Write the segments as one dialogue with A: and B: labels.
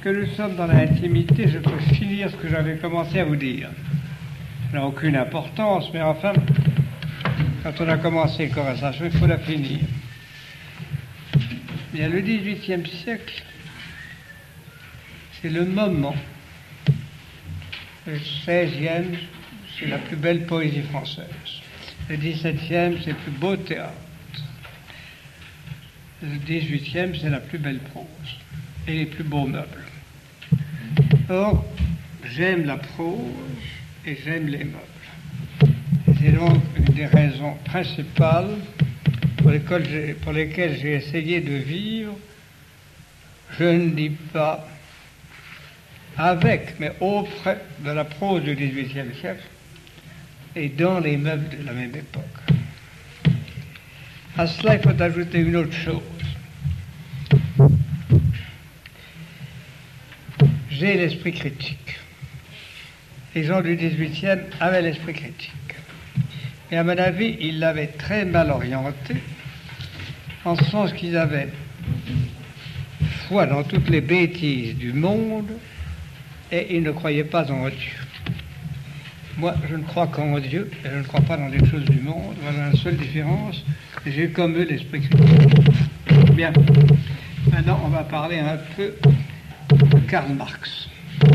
A: puisque nous sommes dans l'intimité, je peux finir ce que j'avais commencé à vous dire. Ça n'a aucune importance, mais enfin, quand on a commencé une conversation, il faut la finir. Bien, le XVIIIe siècle, c'est le moment. Le XVIe, c'est la plus belle poésie française. Le XVIIe, c'est le plus beau théâtre. Le XVIIIe, c'est la plus belle prose et les plus beaux meubles. Or, j'aime la prose et j'aime les meubles. C'est donc une des raisons principales pour lesquelles j'ai essayé de vivre. Je ne dis pas avec, mais auprès de la prose du XVIIIe siècle et dans les meubles de la même époque. À cela, il faut ajouter une autre chose. J'ai l'esprit critique. Les gens du XVIIIe avaient l'esprit critique. Et à mon avis, ils l'avaient très mal orienté, en ce sens qu'ils avaient foi dans toutes les bêtises du monde et ils ne croyaient pas en Dieu. Moi, je ne crois qu'en Dieu et je ne crois pas dans les choses du monde. Voilà la seule différence. J'ai comme eux l'esprit critique. Bien. Maintenant, on va parler un peu de Karl Marx.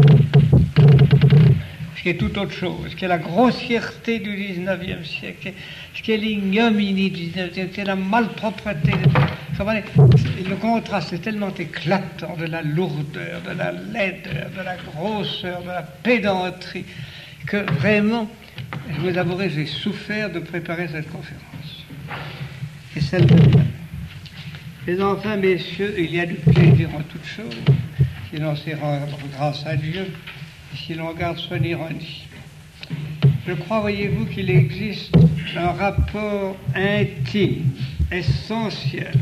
A: Ce qui est tout autre chose, ce qui est la grossièreté du XIXe siècle, ce qui est l'ignominie du XIXe siècle, c'est la malpropreté. Le contraste est tellement éclatant de la lourdeur, de la laideur, de la grosseur, de la pédanterie, que vraiment, je vous avouerai, j'ai souffert de préparer cette conférence. Et celle de demain. Mais enfin, messieurs, il y a du plaisir en toutes choses, si l'on s'y rend grâce à Dieu, et si l'on garde son ironie. Je crois, voyez-vous, qu'il existe un rapport intime, essentiel,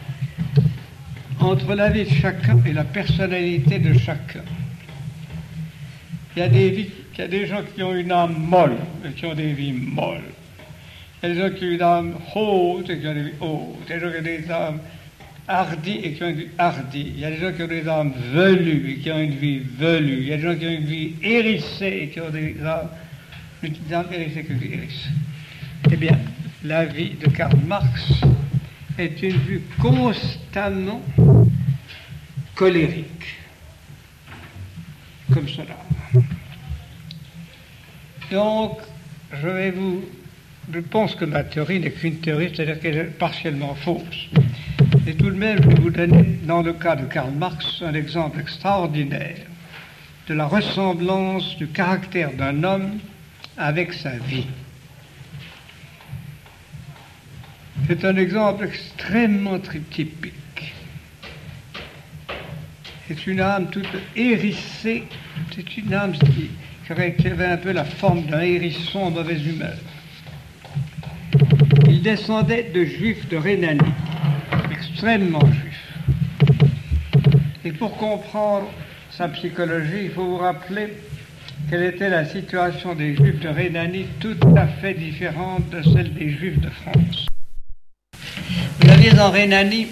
A: entre la vie de chacun et la personnalité de chacun. Il y a des gens qui ont une âme molle et qui ont des vies molles. Il y a des gens qui ont une âme haute et qui ont des vies hautes. Il y a des gens qui ont des âmes hardies et qui ont une vie hardie. Il y a des gens qui ont des âmes velues et qui ont une vie velue. Il y a des gens qui ont une vie hérissée et qui ont des âmes hérissées que vie hérissée. Eh bien, la vie de Karl Marx est une vue constamment colérique, comme cela. Donc, je pense que ma théorie n'est qu'une théorie, c'est-à-dire qu'elle est partiellement fausse. Et tout de même, je vais vous donner, dans le cas de Karl Marx, un exemple extraordinaire de la ressemblance du caractère d'un homme avec sa vie. C'est un exemple extrêmement typique. C'est une âme toute hérissée, c'est une âme qui avait un peu la forme d'un hérisson en mauvaise humeur. Il descendait de juifs de Rhénanie, extrêmement juifs. Et pour comprendre sa psychologie, il faut vous rappeler quelle était la situation des juifs de Rhénanie, tout à fait différente de celle des juifs de France. Vous aviez en Rhénanie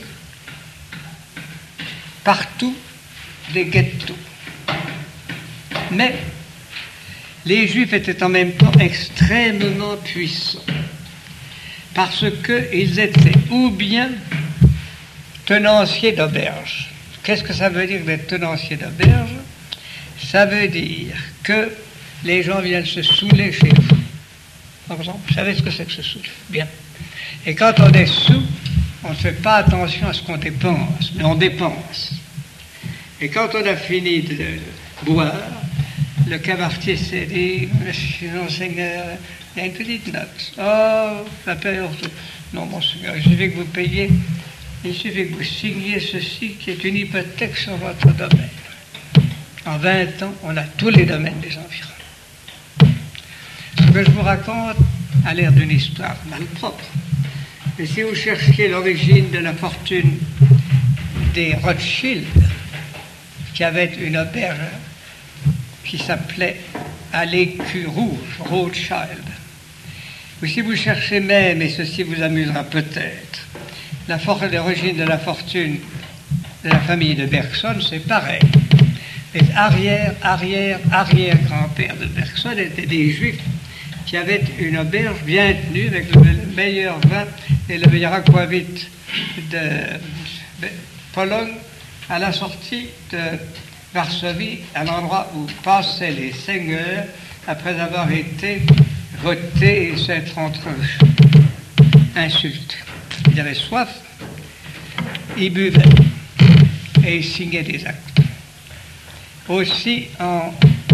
A: partout des ghettos. Mais les Juifs étaient en même temps extrêmement puissants parce qu'ils étaient ou bien tenanciers d'auberge. Qu'est-ce que ça veut dire d'être tenancier d'auberge? Ça veut dire que les gens viennent se saouler chez vous. Par exemple, vous savez ce que c'est que se saouler? Bien. Et quand on est sous, on ne fait pas attention à ce qu'on dépense, mais on dépense. Et quand on a fini de boire, le cabaretier s'est dit, monsieur monseigneur, il y a une petite note. Oh, la période. Non, monseigneur, il suffit que vous payiez, il suffit que vous signiez ceci qui est une hypothèque sur votre domaine. En 20 ans, on a tous les domaines des environs. Ce que je vous raconte a l'air d'une histoire malpropre. Mais si vous cherchiez l'origine de la fortune des Rothschild, qui avait une auberge qui s'appelait à l'écu rouge, Rothschild. Ou si vous cherchez même, et ceci vous amusera peut-être, l'origine de la fortune de la famille de Bergson, c'est pareil. Les arrière-grand-pères de Bergson étaient des juifs qui avaient une auberge bien tenue avec le meilleur vin et le meilleur aquavit de Pologne à la sortie de Varsovie, à l'endroit où passaient les seigneurs après avoir été votés et s'être entre insultés. Ils avaient soif, ils buvaient et ils signaient des actes. Aussi, en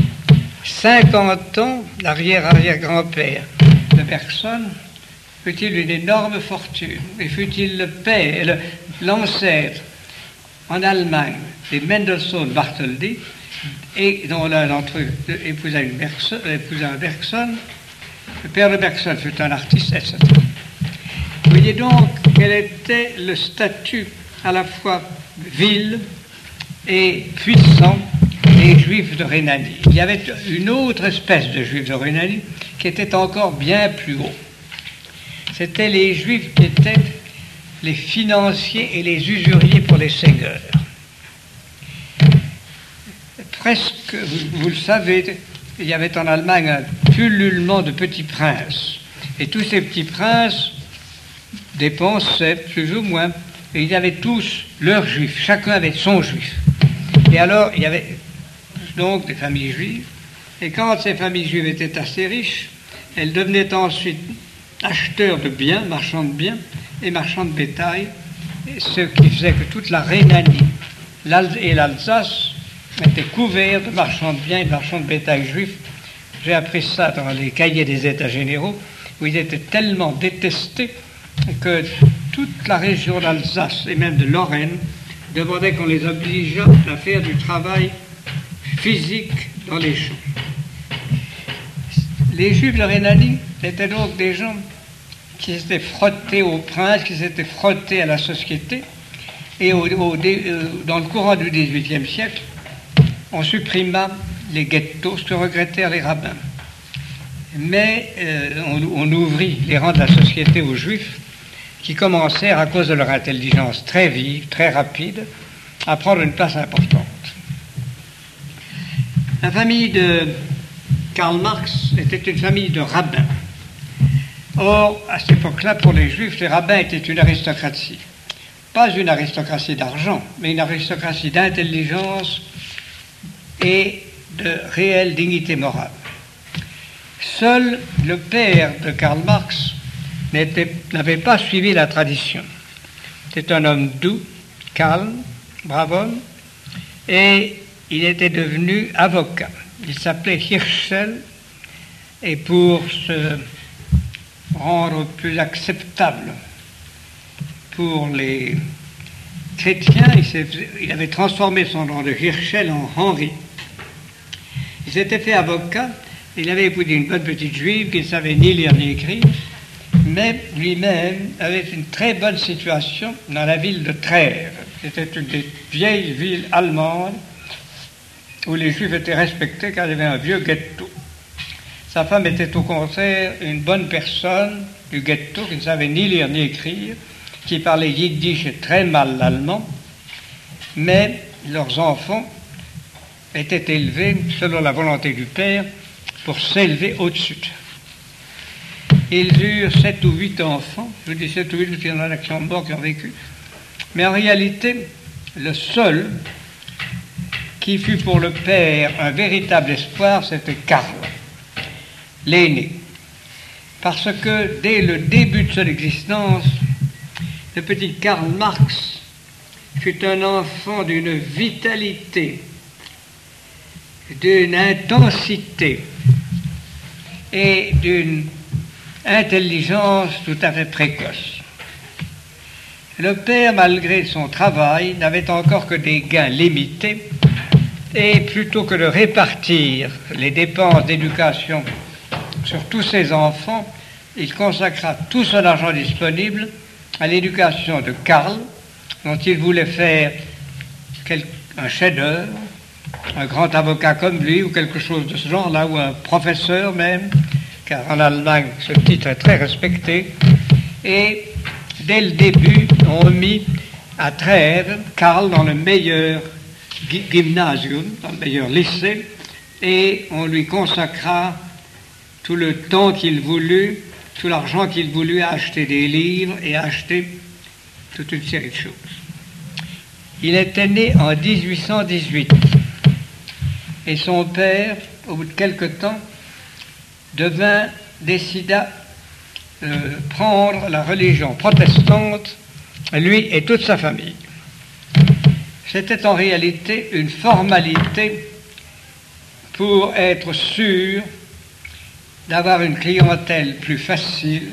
A: 50 ans, l'arrière-arrière-grand-père de Bergson fut-il une énorme fortune, et fut-il le père, l'ancêtre en Allemagne des Mendelssohn Bartholdy, et dont l'un d'entre eux épousa un Bergson. Le père de Bergson fut un artiste, etc. Vous voyez donc quel était le statut à la fois vil et puissant des Juifs de Rhénanie. Il y avait une autre espèce de Juifs de Rhénanie qui était encore bien plus haut. C'était les Juifs qui étaient les financiers et les usuriers pour les seigneurs. Presque, vous le savez, il y avait en Allemagne un pullulement de petits princes. Et tous ces petits princes dépensaient plus ou moins. Et ils avaient tous leurs juifs. Chacun avait son juif. Et alors, il y avait donc des familles juives. Et quand ces familles juives étaient assez riches, elles devenaient ensuite acheteurs de biens, marchands de biens et marchands de bétail. Ce qui faisait que toute la Rhénanie et l'Alsace étaient couverts de marchands de biens et de marchands de bétail juifs. J'ai appris ça dans les cahiers des États généraux, où ils étaient tellement détestés que toute la région d'Alsace et même de Lorraine demandaient qu'on les obligeât à faire du travail physique dans les champs. Les Juifs de Rhénanie étaient donc des gens qui s'étaient frottés aux princes, qui s'étaient frottés à la société, et dans le courant du XVIIIe siècle, on supprima les ghettos, ce que regrettèrent les rabbins. Mais on ouvrit les rangs de la société aux Juifs, qui commencèrent, à cause de leur intelligence très vive, très rapide, à prendre une place importante. La famille de Karl Marx était une famille de rabbins. Or, à cette époque-là, pour les Juifs, les rabbins étaient une aristocratie. Pas une aristocratie d'argent, mais une aristocratie d'intelligence et de réelle dignité morale. Seul le père de Karl Marx n'avait pas suivi la tradition. C'était un homme doux, calme, brave homme, et il était devenu avocat. Il s'appelait Hirschel, et pour se rendre plus acceptable pour les chrétiens, il avait transformé son nom de Hirschel en Henri. Il s'était fait avocat, il avait épousé une bonne petite juive qui ne savait ni lire ni écrire, mais lui-même avait une très bonne situation dans la ville de Trèves. C'était une des vieilles villes allemandes où les Juifs étaient respectés car il y avait un vieux ghetto. Sa femme était au contraire une bonne personne du ghetto qui ne savait ni lire ni écrire, qui parlait yiddish et très mal l'allemand, mais leurs enfants étaient élevés selon la volonté du père pour s'élever au-dessus. Ils eurent 7 ou 8 enfants, je dis 7 ou 8 parce qu'il y en a qui sont morts, qui ont vécu, mais en réalité, le seul qui fut pour le père un véritable espoir, c'était Karl, l'aîné. Parce que dès le début de son existence, le petit Karl Marx fut un enfant d'une vitalité, d'une intensité et d'une intelligence tout à fait précoce. Le père, malgré son travail, n'avait encore que des gains limités, et plutôt que de répartir les dépenses d'éducation sur tous ses enfants, il consacra tout son argent disponible à l'éducation de Karl, dont il voulait faire un chef-d'œuvre, un grand avocat comme lui, ou quelque chose de ce genre-là, ou un professeur même, car en Allemagne, ce titre est très respecté. Et dès le début, on mit à Trèves Karl dans le meilleur gymnasium, un meilleur lycée, et on lui consacra tout le temps qu'il voulut, tout l'argent qu'il voulut à acheter des livres et à acheter toute une série de choses. Il était né en 1818 et son père, au bout de quelque temps, décida de prendre la religion protestante, lui et toute sa famille. C'était en réalité une formalité pour être sûr d'avoir une clientèle plus facile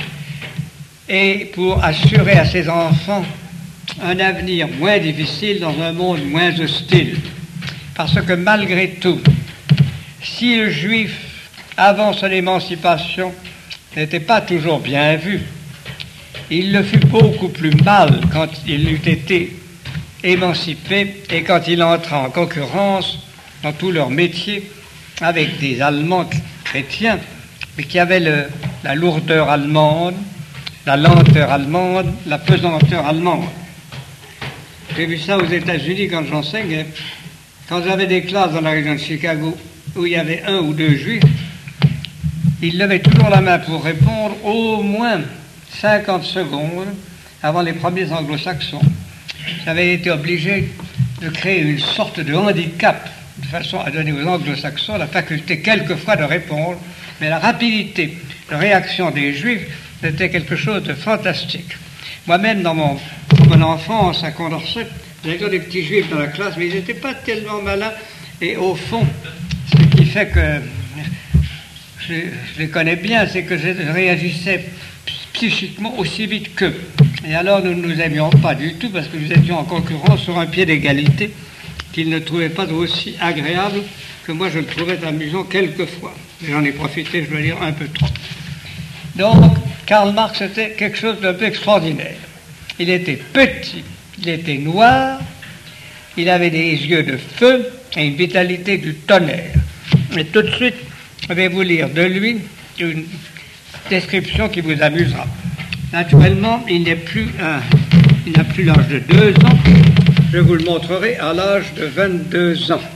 A: et pour assurer à ses enfants un avenir moins difficile dans un monde moins hostile. Parce que malgré tout, si le juif, avant son émancipation, n'était pas toujours bien vu, il le fut beaucoup plus mal quand il eut été émancipé et quand il entra en concurrence dans tous leurs métiers avec des Allemands chrétiens, mais qui avaient la lourdeur allemande, la lenteur allemande, la pesanteur allemande. J'ai vu ça aux États-Unis quand j'enseignais. Quand j'avais des classes dans la région de Chicago où il y avait 1 ou 2 juifs, ils levaient toujours la main pour répondre au moins 50 secondes avant les premiers anglo-saxons. J'avais été obligé de créer une sorte de handicap de façon à donner aux anglo-saxons la faculté quelquefois de répondre, mais la rapidité de réaction des juifs était quelque chose de fantastique. Moi-même, dans mon enfance à Condorcet, j'avais des petits juifs dans la classe, mais ils n'étaient pas tellement malins. Et au fond, ce qui fait que je les connais bien, c'est que je réagissais psychiquement aussi vite qu'eux. Et alors nous ne nous aimions pas du tout, parce que nous étions en concurrence sur un pied d'égalité qu'ils ne trouvaient pas aussi agréable que moi je le trouvais amusant quelquefois. Et j'en ai profité, je dois dire, un peu trop. Donc, Karl Marx était quelque chose d'un peu extraordinaire. Il était petit, il était noir, il avait des yeux de feu et une vitalité du tonnerre. Et tout de suite, je vais vous lire de lui une description qui vous amusera. Naturellement, il n'a plus l'âge de 2 ans. Je vous le montrerai à l'âge de 22 ans.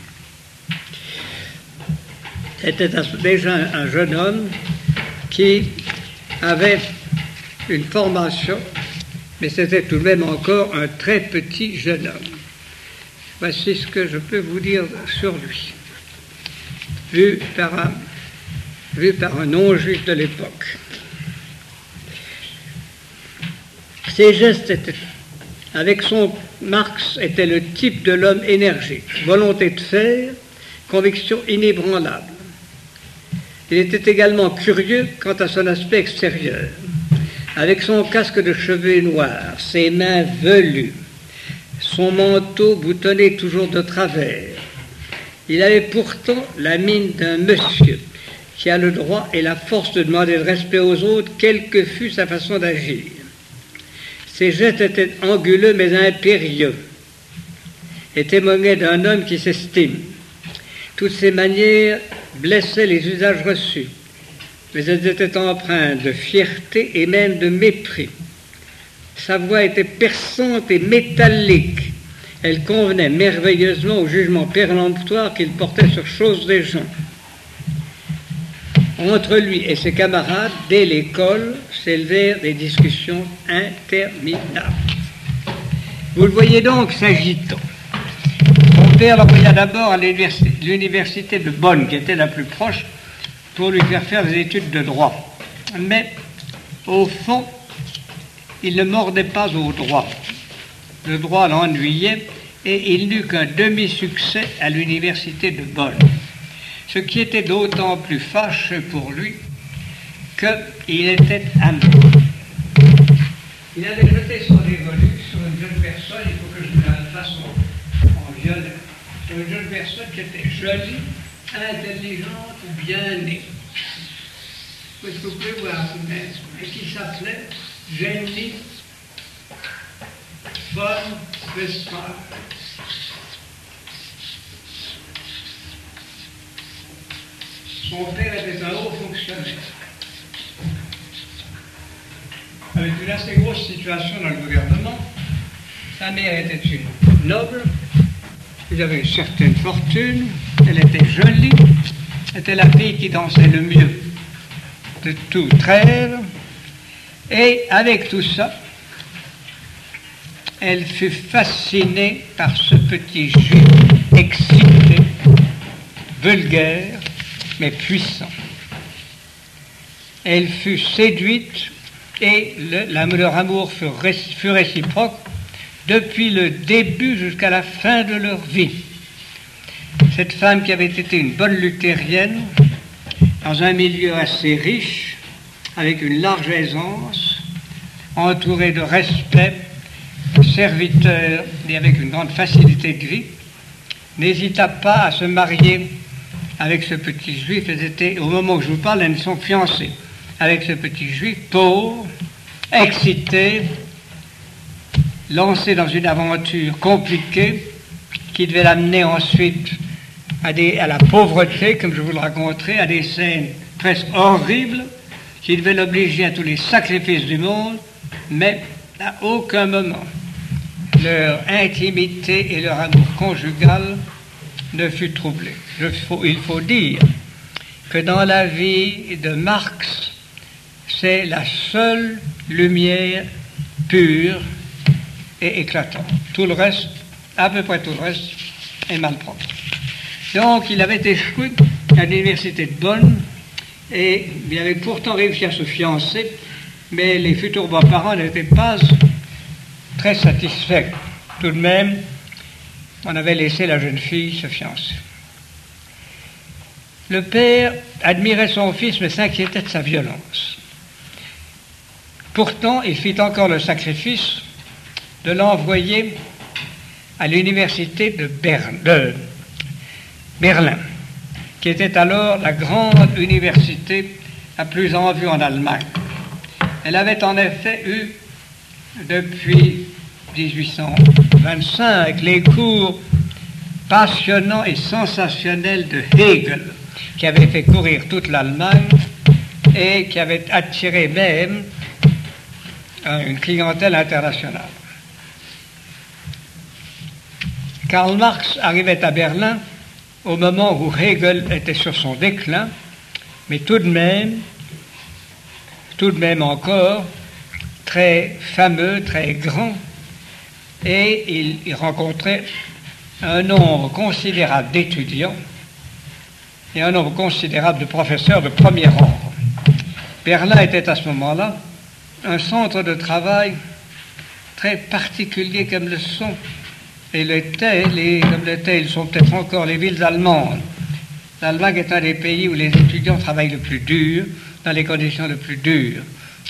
A: C'était déjà un jeune homme qui avait une formation, mais c'était tout de même encore un très petit jeune homme. Voici ce que je peux vous dire sur lui, vu par un non-juif de l'époque. Ses gestes avec son Marx était le type de l'homme énergique, volonté de faire, conviction inébranlable. Il était également curieux quant à son aspect extérieur. Avec son casque de cheveux noirs, ses mains velues, son manteau boutonné toujours de travers, il avait pourtant la mine d'un monsieur qui a le droit et la force de demander le respect aux autres, quelle que fût sa façon d'agir. Ses gestes étaient anguleux mais impérieux et témoignaient d'un homme qui s'estime. Toutes ses manières blessaient les usages reçus, mais elles étaient empreintes de fierté et même de mépris. Sa voix était perçante et métallique. Elle convenait merveilleusement au jugement péremptoire qu'il portait sur choses des gens. Entre lui et ses camarades, dès l'école, s'élevèrent des discussions interminables. Vous le voyez donc s'agitant. Son père l'envoya d'abord à l'université de Bonn, qui était la plus proche, pour lui faire des études de droit. Mais, au fond, il ne mordait pas au droit. Le droit l'ennuyait et il n'eut qu'un demi-succès à l'université de Bonn. Ce qui était d'autant plus fâcheux pour lui qu'il était amoureux. Il avait jeté son dévolu sur une jeune personne, il faut que je me la fasse en violette, sur une jeune personne qui était jolie, intelligente ou bien née. Vous pouvez voir vous-même, et qui s'appelait Jenny von Westphal. Son père était un haut fonctionnaire, avec une assez grosse situation dans le gouvernement. Sa mère était une noble, il avait une certaine fortune, elle était jolie, était la fille qui dansait le mieux de tout Trèves, et avec tout ça, elle fut fascinée par ce petit juif excité, vulgaire, mais puissant. Elle fut séduite et leur amour fut réciproque depuis le début jusqu'à la fin de leur vie. Cette femme qui avait été une bonne luthérienne, dans un milieu assez riche, avec une large aisance, entourée de respect, de serviteurs et avec une grande facilité de vie, n'hésita pas à se marier avec ce petit juif. Elles étaient, au moment où je vous parle, elles sont fiancées avec ce petit juif pauvre, excité, lancé dans une aventure compliquée qui devait l'amener ensuite à la pauvreté, comme je vous le raconterai, à des scènes presque horribles, qui devaient l'obliger à tous les sacrifices du monde, mais à aucun moment leur intimité et leur amour conjugal ne fut troublé. Il faut dire que dans la vie de Marx, c'est la seule lumière pure et éclatante. Tout le reste, à peu près tout le reste, est malpropre. Donc, il avait échoué à l'université de Bonn et il avait pourtant réussi à se fiancer, mais les futurs beaux-parents n'étaient pas très satisfaits. Tout de même, on avait laissé la jeune fille se fiancer. Le père admirait son fils, mais s'inquiétait de sa violence. Pourtant, il fit encore le sacrifice de l'envoyer à l'université de Berlin, qui était alors la grande université la plus en vue en Allemagne. Elle avait en effet eu, depuis 1825, les cours passionnants et sensationnels de Hegel, qui avait fait courir toute l'Allemagne et qui avait attiré même une clientèle internationale. Karl Marx arrivait à Berlin au moment où Hegel était sur son déclin, mais tout de même encore très fameux, très grand, et il rencontrait un nombre considérable d'étudiants et un nombre considérable de professeurs de premier ordre. Berlin était à ce moment-là un centre de travail très particulier comme le sont, et comme l'étaient, ils sont peut-être encore les villes allemandes. L'Allemagne est un des pays où les étudiants travaillent le plus dur, dans les conditions les plus dures.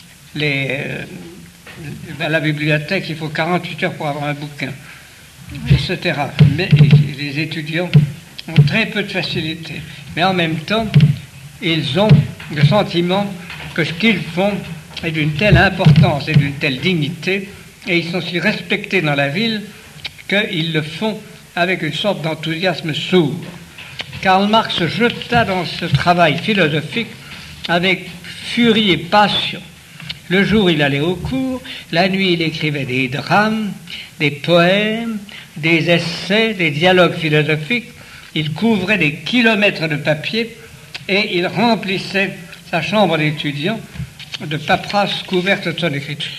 A: À la bibliothèque, il faut 48 heures pour avoir un bouquin, etc. Mais les étudiants ont très peu de facilité. Mais en même temps, ils ont le sentiment que ce qu'ils font est d'une telle importance et d'une telle dignité, et ils sont si respectés dans la ville qu'ils le font avec une sorte d'enthousiasme sourd. Karl Marx se jeta dans ce travail philosophique avec furie et passion. Le jour, il allait au cours, la nuit, il écrivait des drames, des poèmes, des essais, des dialogues philosophiques. Il couvrait des kilomètres de papier et il remplissait sa chambre d'étudiant de paperasses couvertes de son écriture.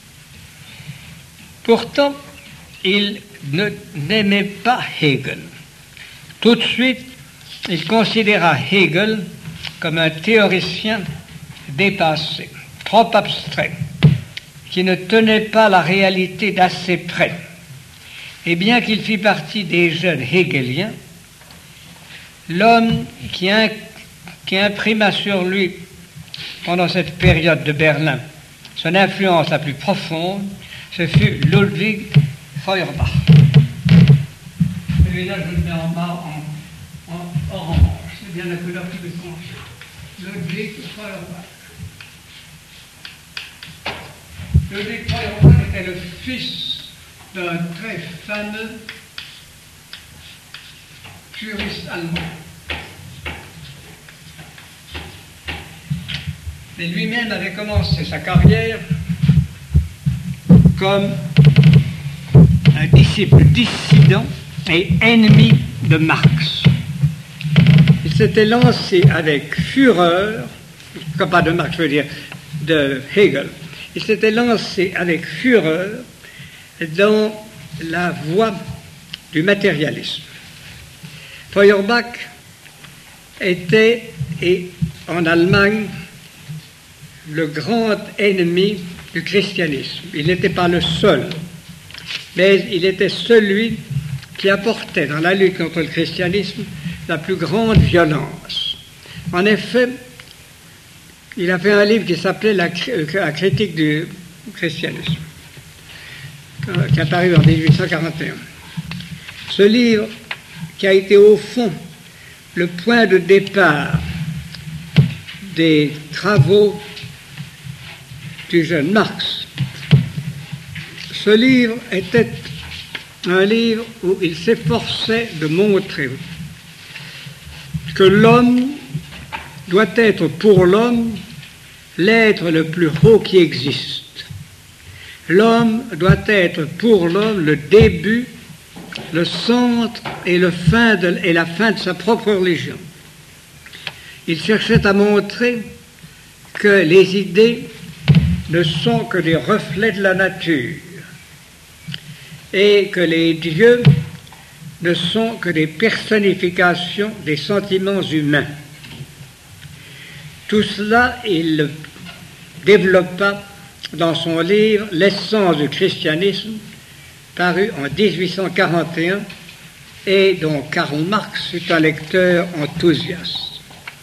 A: Pourtant, il n'aimait pas Hegel. Tout de suite, il considéra Hegel comme un théoricien dépassé, trop abstrait, qui ne tenait pas la réalité d'assez près. Et bien qu'il fît partie des jeunes hegeliens, l'homme qui imprima sur lui, pendant cette période de Berlin, son influence la plus profonde, ce fut Ludwig Feuerbach. Celui-là, je le mets en orange. C'est bien la couleur qui me change. Ludwig Feuerbach. Ludwig Feuerbach était le fils d'un très fameux juriste allemand. Mais lui-même avait commencé sa carrière comme un disciple dissident et ennemi de Marx. Il s'était lancé avec fureur, pas de Marx, je veux dire, de Hegel, il s'était lancé avec fureur dans la voie du matérialisme. Feuerbach était, et en Allemagne, le grand ennemi du christianisme. Il n'était pas le seul, mais il était celui qui apportait dans la lutte contre le christianisme la plus grande violence. En effet, il a fait un livre qui s'appelait La critique du christianisme, qui est apparu en 1841. Ce livre, qui a été au fond le point de départ des travaux du jeune Marx, ce livre était un livre où il s'efforçait de montrer que l'homme doit être pour l'homme l'être le plus haut qui existe. L'homme doit être pour l'homme le début, le centre et la fin de sa propre religion. Il cherchait à montrer que les idées ne sont que des reflets de la nature et que les dieux ne sont que des personnifications des sentiments humains. Tout cela, il le développa dans son livre « L'essence du christianisme », paru en 1841 et dont Karl Marx fut un lecteur enthousiaste.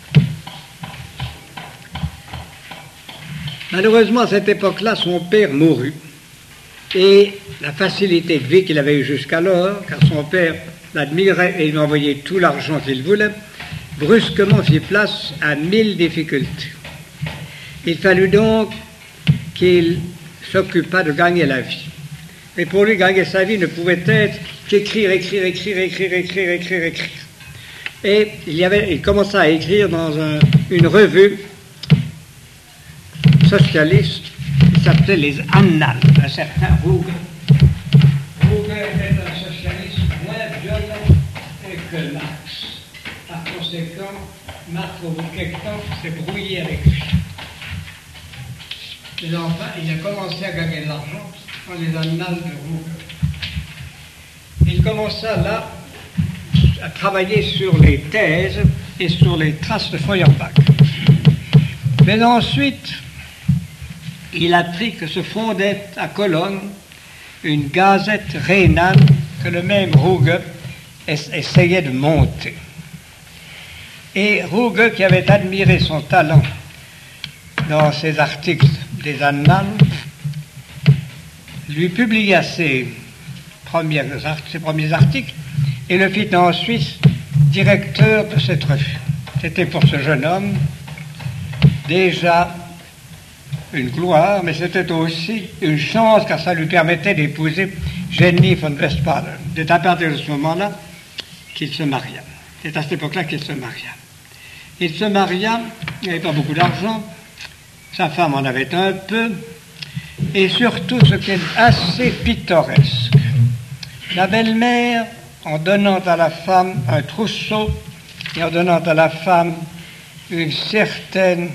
A: Malheureusement, à cette époque-là, son père mourut. Et la facilité de vie qu'il avait eue jusqu'alors, car son père l'admirait et lui envoyait tout l'argent qu'il voulait, brusquement fit place à 1000 difficultés. Il fallut donc qu'il s'occupât de gagner la vie. Et pour lui, gagner sa vie ne pouvait être qu'écrire. Et il commença à écrire dans une revue socialiste qui s'appelait Les Annales, un certain Ruge. Ruge était un socialiste moins violent que Marx. Par conséquent, Marx, au bout de quelque temps, s'est brouillé avec lui. Mais enfin, il a commencé à gagner de l'argent dans les Annales de Ruge. Il commença là à travailler sur les thèses et sur les traces de Feuerbach. Mais ensuite, il apprit que se fondait à Cologne une gazette rhénane que le même Ruge essayait de monter. Et Ruge, qui avait admiré son talent dans ses articles des Annales, lui publia ses premiers articles et le fit ensuite directeur de cette revue. C'était pour ce jeune homme déjà une gloire, mais c'était aussi une chance car ça lui permettait d'épouser Jenny von Westphalen. C'est à partir de ce moment-là qu'il se maria. C'est à cette époque-là qu'il se maria. Il se maria, il n'avait pas beaucoup d'argent, sa femme en avait un peu, et surtout ce qui est assez pittoresque, la belle-mère, en donnant à la femme un trousseau et en donnant à la femme une certaine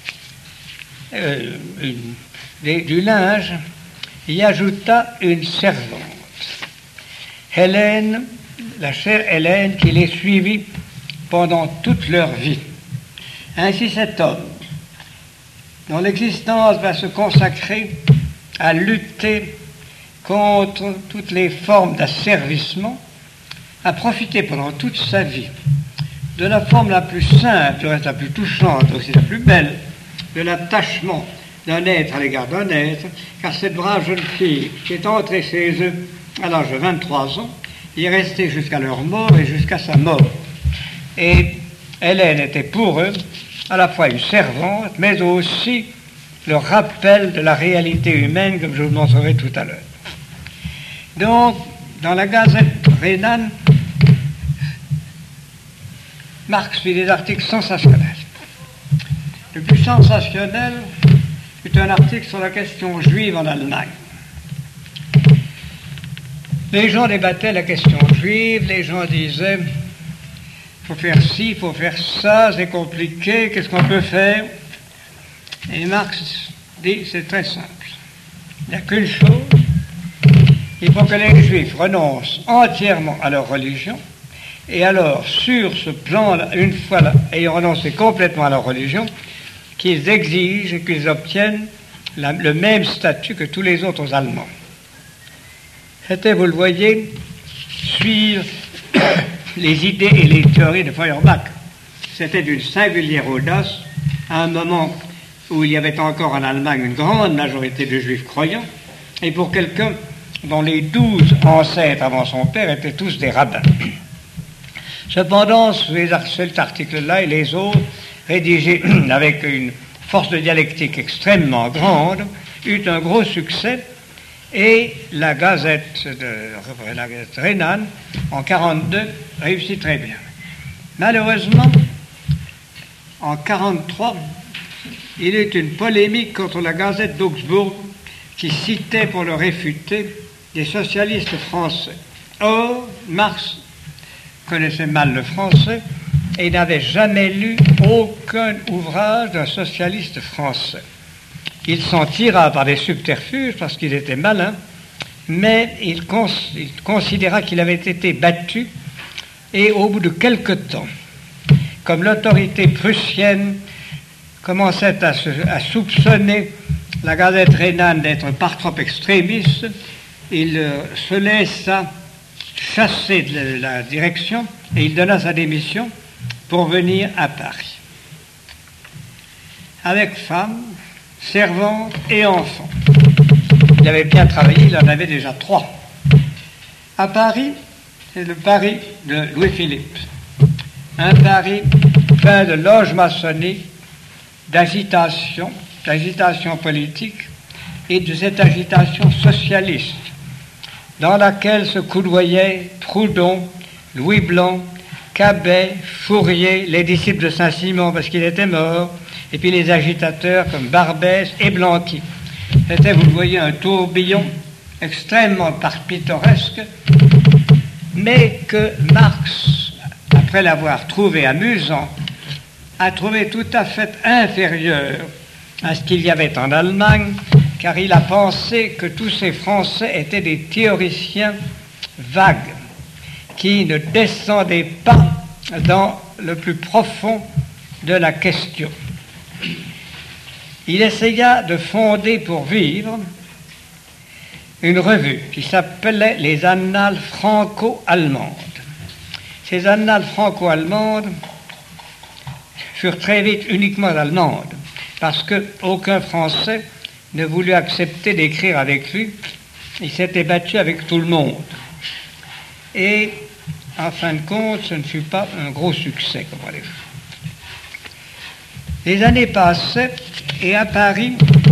A: du linge, y ajouta une servante, Hélène, la chère Hélène, qui les suivit pendant toute leur vie. Ainsi cet homme, dont l'existence va se consacrer à lutter contre toutes les formes d'asservissement, a profité pendant toute sa vie de la forme la plus simple, du reste la plus touchante, aussi la plus belle, de l'attachement d'un être à l'égard d'un être, car cette brave jeune fille qui est entrée chez eux à l'âge de 23 ans, y est restée jusqu'à leur mort et jusqu'à sa mort. Et Hélène était pour eux à la fois une servante, mais aussi le rappel de la réalité humaine, comme je vous montrerai tout à l'heure. Donc, dans la Gazette rhénane, Marx fit des articles sensationnels. Le plus sensationnel fut un article sur la question juive en Allemagne. les gens débattaient la question juive, les gens disaient il faut faire ci, il faut faire ça, c'est compliqué, qu'est-ce qu'on peut faire? Et Marx dit c'est très simple. Il n'y a qu'une chose, il faut que les Juifs renoncent entièrement à leur religion, et alors sur ce plan-là, une fois ayant renoncé complètement à leur religion, qu'ils exigent et qu'ils obtiennent le même statut que tous les autres Allemands. C'était, vous le voyez, suivre les idées et les théories de Feuerbach. C'était d'une singulière audace à un moment où il y avait encore en Allemagne une grande majorité de juifs croyants, et pour quelqu'un dont les 12 ancêtres avant son père étaient tous des rabbins. Cependant, cet article-là et les autres, rédigés avec une force de dialectique extrêmement grande, eut un gros succès, et la Gazette rhénane, en 1942, réussit très bien. Malheureusement, en 1943, il y eut une polémique contre la Gazette d'Augsbourg qui citait pour le réfuter des socialistes français. Or, Marx connaissait mal le français et n'avait jamais lu aucun ouvrage d'un socialiste français. Il s'en tira par des subterfuges parce qu'il était malin, mais il considéra qu'il avait été battu, et au bout de quelque temps, comme l'autorité prussienne commençait à soupçonner la Gazette rhénane d'être par trop extrémiste, il se laissa chasser de la direction et il donna sa démission pour venir à Paris. Avec femme, servante et enfant. Il avait bien travaillé, il en avait déjà 3. À Paris, c'est le Paris de Louis-Philippe. Un Paris plein de loges maçonniques, d'agitation politique et de cette agitation socialiste dans laquelle se coudoyaient Proudhon, Louis Blanc, Cabet, Fourier, les disciples de Saint-Simon parce qu'il était mort, et puis les agitateurs comme Barbès et Blanqui. C'était, vous le voyez, un tourbillon extrêmement pittoresque, mais que Marx, après l'avoir trouvé amusant, a trouvé tout à fait inférieur à ce qu'il y avait en Allemagne, car il a pensé que tous ces Français étaient des théoriciens vagues, qui ne descendaient pas dans le plus profond de la question. Il essaya de fonder pour vivre une revue qui s'appelait les Annales franco-allemandes. Ces Annales franco-allemandes furent très vite uniquement allemandes, parce qu'aucun Français ne voulut accepter d'écrire avec lui. Il s'était battu avec tout le monde. Et, en fin de compte, ce ne fut pas un gros succès, comme on l'a vu. Les années passaient, et à Paris,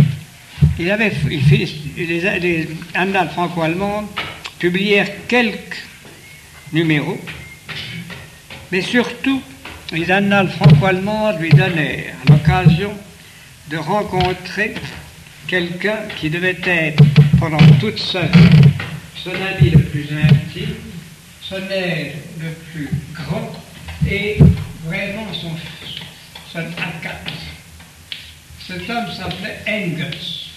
A: les Annales franco-allemandes publièrent quelques numéros, mais surtout, les Annales franco-allemandes lui donnèrent l'occasion de rencontrer quelqu'un qui devait être, pendant toute sa vie, son ami le plus intime, son aide le plus grand, et vraiment son acate. Cet homme s'appelait Engels.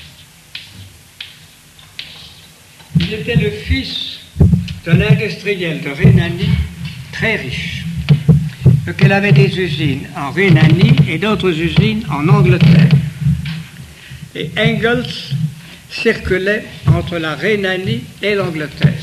A: Il était le fils d'un industriel de Rhénanie très riche, lequel avait des usines en Rhénanie et d'autres usines en Angleterre. Et Engels circulait entre la Rhénanie et l'Angleterre.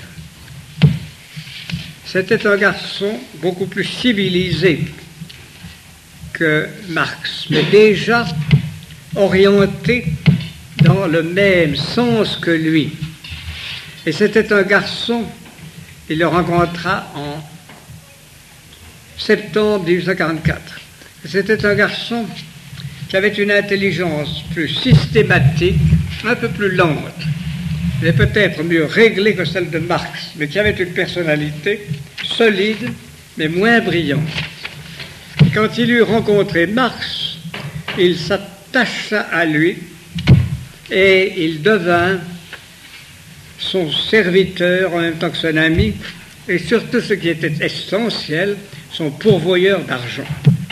A: C'était un garçon beaucoup plus civilisé que Marx, mais déjà orienté dans le même sens que lui. Et c'était un garçon, il le rencontra en septembre 1844. C'était un garçon qui avait une intelligence plus systématique, un peu plus lente, mais peut-être mieux réglée que celle de Marx, mais qui avait une personnalité solide, mais moins brillante. Et quand il eut rencontré Marx, il s'attacha à lui et il devint son serviteur en même temps que son ami, et surtout ce qui était essentiel, son pourvoyeur d'argent.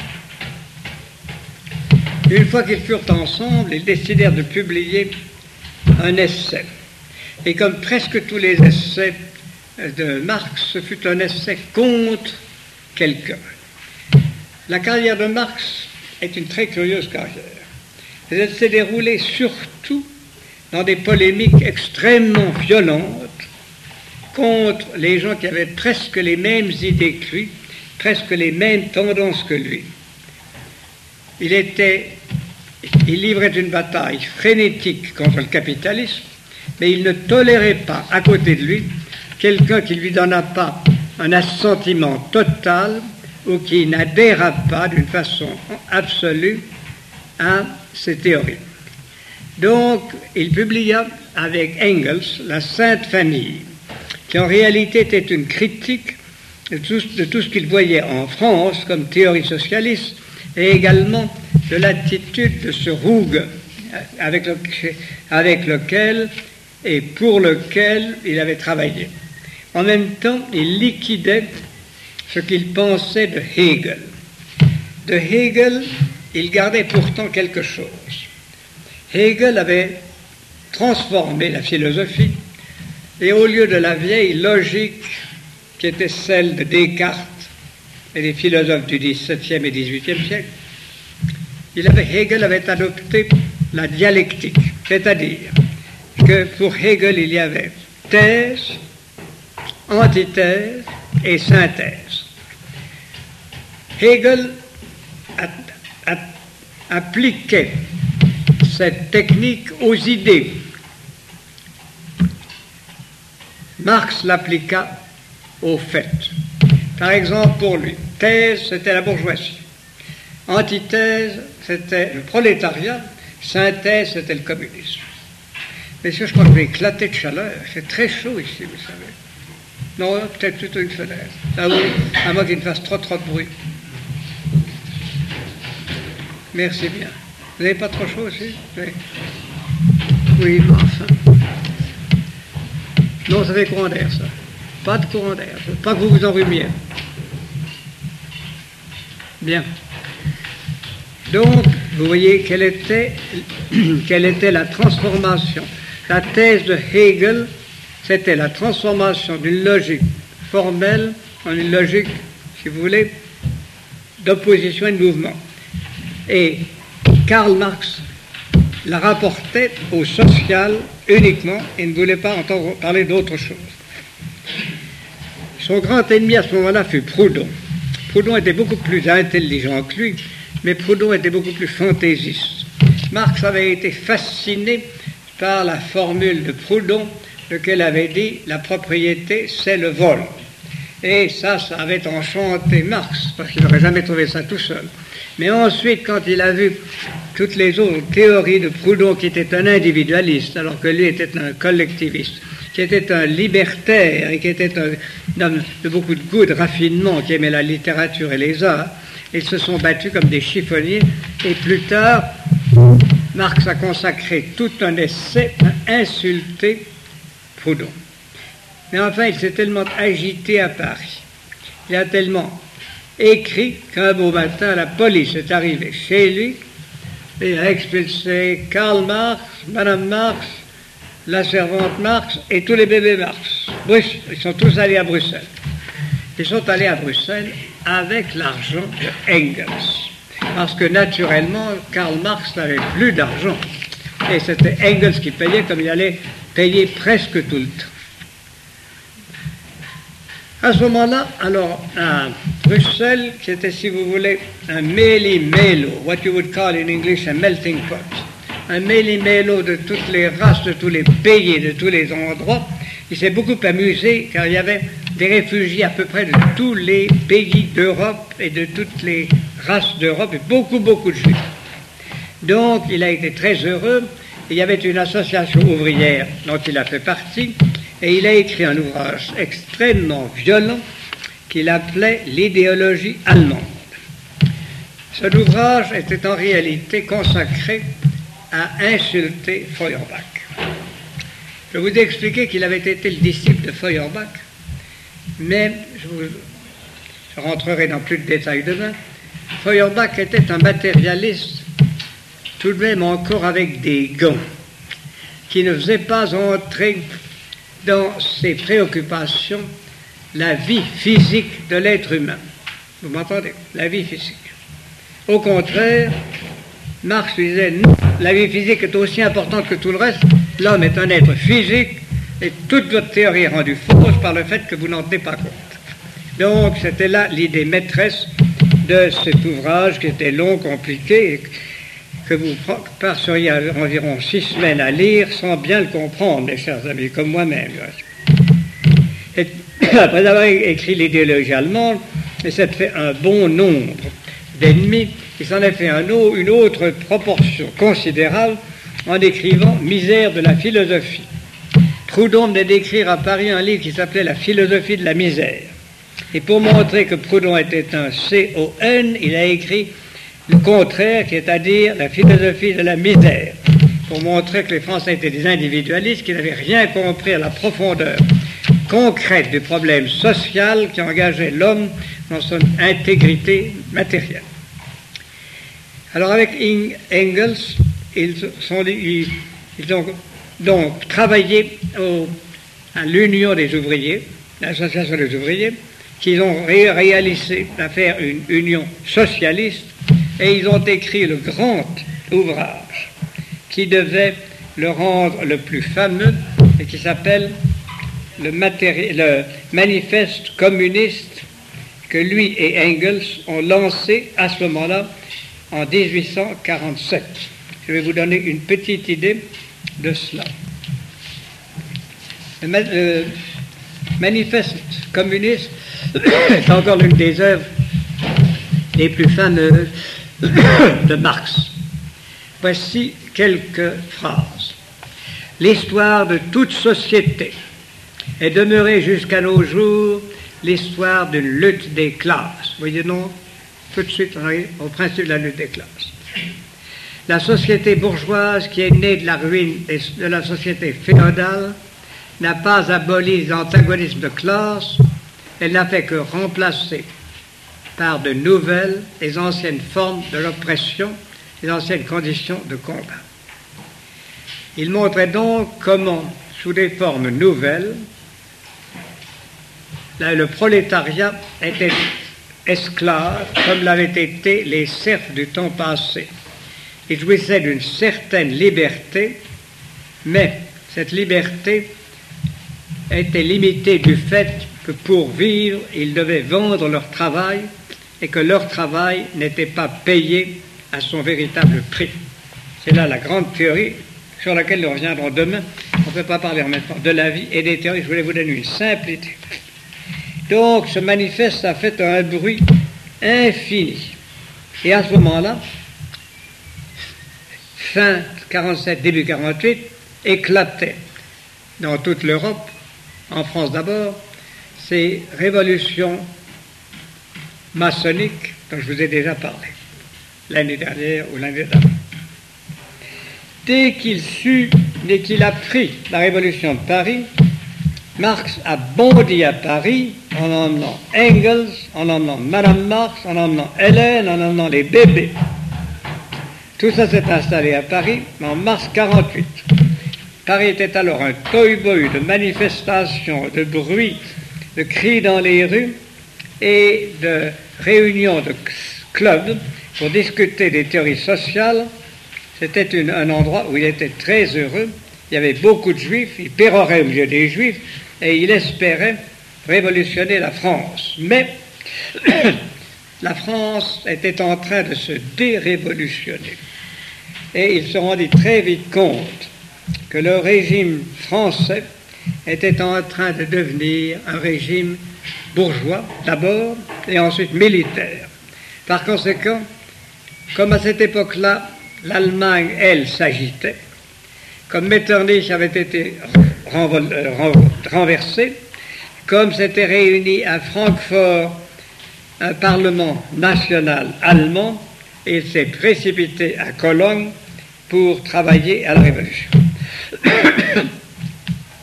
A: Une fois qu'ils furent ensemble, ils décidèrent de publier un essai. Et comme presque tous les essais de Marx, ce fut un essai contre quelqu'un. La carrière de Marx est une très curieuse carrière. Elle s'est déroulée surtout dans des polémiques extrêmement violentes contre les gens qui avaient presque les mêmes idées que lui, presque les mêmes tendances que lui. Il livrait une bataille frénétique contre le capitalisme, mais il ne tolérait pas, à côté de lui, quelqu'un qui ne lui donna pas un assentiment total ou qui n'adhéra pas d'une façon absolue à ses théories. Donc, il publia avec Engels La Sainte Famille, qui en réalité était une critique de tout ce qu'il voyait en France comme théorie socialiste et également de l'attitude de ce Ruge avec lequel et pour lequel il avait travaillé. En même temps, il liquidait ce qu'il pensait de Hegel. De Hegel, il gardait pourtant quelque chose. Hegel avait transformé la philosophie et au lieu de la vieille logique qui était celle de Descartes et des philosophes du XVIIe et XVIIIe siècle, Hegel avait adopté la dialectique, c'est-à-dire que pour Hegel, il y avait thèse, antithèse et synthèse. Hegel appliquait cette technique aux idées. Marx l'appliqua aux faits. Par exemple, pour lui, thèse, c'était la bourgeoisie. Antithèse, c'était le prolétariat. Synthèse, c'était le communisme. Messieurs, je crois que je vais éclater de chaleur. C'est très chaud ici, vous savez. Non, peut-être plutôt une fenêtre. Ah oui, à moins qu'il ne fasse trop de bruit. Merci bien. Vous n'avez pas trop chaud aussi? Oui. Oui, mais enfin. Non, ça fait courant d'air, ça. Pas de courant d'air. Je ne veux pas que vous vous enrhumiez. Bien. Donc, vous voyez quelle était la transformation. La thèse de Hegel, c'était la transformation d'une logique formelle en une logique, si vous voulez, d'opposition et de mouvement. Et Karl Marx la rapportait au social uniquement et ne voulait pas entendre parler d'autre chose. Son grand ennemi à ce moment-là fut Proudhon. Proudhon était beaucoup plus intelligent que lui, mais Proudhon était beaucoup plus fantaisiste. Marx avait été fasciné par la formule de Proudhon, lequel avait dit « la propriété, c'est le vol ». Et ça avait enchanté Marx, parce qu'il n'aurait jamais trouvé ça tout seul. Mais ensuite, quand il a vu toutes les autres théories de Proudhon, qui était un individualiste, alors que lui était un collectiviste, qui était un libertaire et qui était un homme de beaucoup de goût, de raffinement, qui aimait la littérature et les arts, ils se sont battus comme des chiffonniers. Et plus tard, Marx a consacré tout un essai à insulter Proudhon. Mais enfin, il s'est tellement agité à Paris, il a tellement écrit qu'un beau matin, la police est arrivée chez lui et a expulsé Karl Marx, Madame Marx, la servante Marx et tous les bébés Marx. Ils sont tous allés à Bruxelles. Ils sont allés à Bruxelles avec l'argent de Engels. Parce que naturellement, Karl Marx n'avait plus d'argent. Et c'était Engels qui payait, comme il allait payer presque tout le temps. À ce moment-là, alors, à Bruxelles, qui était, si vous voulez, un méli-mélo, what you would call in English a melting pot, un méli-mélo de toutes les races, de tous les pays et de tous les endroits. Il s'est beaucoup amusé, car il y avait des réfugiés à peu près de tous les pays d'Europe et de toutes les races d'Europe, et beaucoup de juifs. Donc, il a été très heureux. Il y avait une association ouvrière dont il a fait partie, et il a écrit un ouvrage extrêmement violent qu'il appelait « L'idéologie allemande ». Cet ouvrage était en réalité consacré à insulter Feuerbach. Je vous ai expliqué qu'il avait été le disciple de Feuerbach, mais je rentrerai dans plus de détails demain. Feuerbach était un matérialiste, tout de même encore avec des gants, qui ne faisait pas entrer dans ses préoccupations la vie physique de l'être humain. Vous m'entendez? La vie physique. Au contraire, Marx disait non, la vie physique est aussi importante que tout le reste. L'homme est un être physique et toute votre théorie est rendue fausse par le fait que vous n'en tenez pas compte. Donc, c'était là l'idée maîtresse de cet ouvrage qui était long, compliqué, et que vous passeriez environ 6 semaines à lire sans bien le comprendre, mes chers amis, comme moi-même. Et après avoir écrit l'idéologie allemande, il s'est fait un bon nombre d'ennemis, il s'en est fait une autre proportion considérable en écrivant Misère de la philosophie. Proudhon venait d'écrire à Paris un livre qui s'appelait La philosophie de la misère. Et pour montrer que Proudhon était un CON, il a écrit le contraire, c'est-à-dire la philosophie de la misère, pour montrer que les Français étaient des individualistes qui n'avaient rien compris à la profondeur concrète du problème social qui engageait l'homme dans son intégrité matérielle. Alors avec Engels, ils ont donc travaillé à l'Union des ouvriers, l'Association des ouvriers, qu'ils ont réalisé à faire une union socialiste, et ils ont écrit le grand ouvrage qui devait le rendre le plus fameux et qui s'appelle le manifeste communiste, que lui et Engels ont lancé à ce moment-là en 1847. Je vais vous donner une petite idée de cela. Le manifeste communiste est encore l'une des œuvres les plus fameuses de Marx. Voici quelques phrases. L'histoire de toute société est demeurée jusqu'à nos jours l'histoire d'une lutte des classes. Voyez, non, tout de suite, au principe de la lutte des classes. La société bourgeoise, qui est née de la ruine de la société féodale, n'a pas aboli les antagonismes de classe, elle n'a fait que remplacer par de nouvelles les anciennes formes de l'oppression, les anciennes conditions de combat. Il montrait donc comment, sous des formes nouvelles, le prolétariat était esclave, comme l'avaient été les serfs du temps passé. Il jouissait d'une certaine liberté, mais cette liberté était limitée du fait que pour vivre, ils devaient vendre leur travail et que leur travail n'était pas payé à son véritable prix. C'est là la grande théorie sur laquelle nous reviendrons demain. On ne peut pas parler en même temps de la vie et des théories. Je voulais vous donner une simple idée. Donc, ce manifeste a fait un bruit infini. Et à ce moment-là, fin 47, début 48, éclataient dans toute l'Europe, en France d'abord, ces révolutions maçonniques dont je vous ai déjà parlé, l'année dernière ou l'année d'avant. Dès qu'il sut et qu'il a pris la révolution de Paris, Marx a bondi à Paris en emmenant Engels, en emmenant Madame Marx, en emmenant Hélène, en emmenant les bébés. Tout ça s'est installé à Paris en mars 48. Paris était alors un tohu-bohu de manifestations, de bruit, de cris dans les rues et de réunions de clubs pour discuter des théories sociales. C'était un endroit où il était très heureux. Il y avait beaucoup de juifs, il pérorait au milieu des juifs et il espérait révolutionner la France. Mais la France était en train de se dérévolutionner. Et il se rendit très vite compte que le régime français était en train de devenir un régime bourgeois d'abord et ensuite militaire. Par conséquent, comme à cette époque-là, l'Allemagne, elle, s'agitait, comme Metternich avait été renversé, comme s'était réuni à Francfort un parlement national allemand, et il s'est précipité à Cologne pour travailler à la Révolution.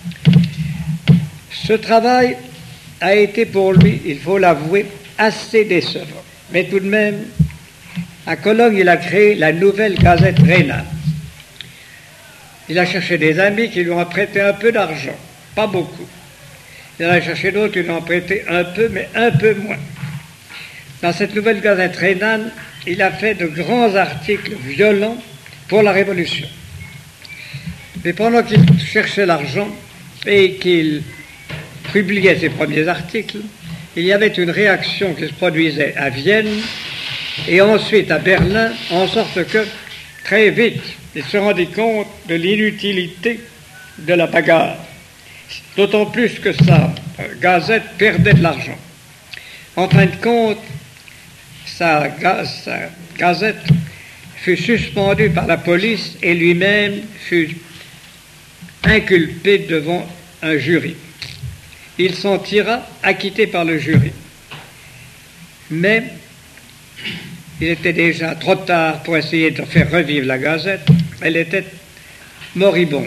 A: Ce travail a été pour lui, il faut l'avouer, assez décevant. Mais tout de même, à Cologne, il a créé la nouvelle Gazette rhénane. Il a cherché des amis qui lui ont prêté un peu d'argent, pas beaucoup. Il en a cherché d'autres qui lui ont prêté un peu, mais un peu moins. Dans cette nouvelle Gazette rhénane, il a fait de grands articles violents pour la Révolution. Mais pendant qu'il cherchait l'argent et qu'il publiait ses premiers articles, il y avait une réaction qui se produisait à Vienne et ensuite à Berlin, en sorte que, très vite, il se rendit compte de l'inutilité de la bagarre, d'autant plus que sa gazette perdait de l'argent. En fin de compte, sa gazette fut suspendue par la police et lui-même fut inculpé devant un jury. Il s'en tira acquitté par le jury. Mais il était déjà trop tard pour essayer de faire revivre la Gazette. Elle était moribonde.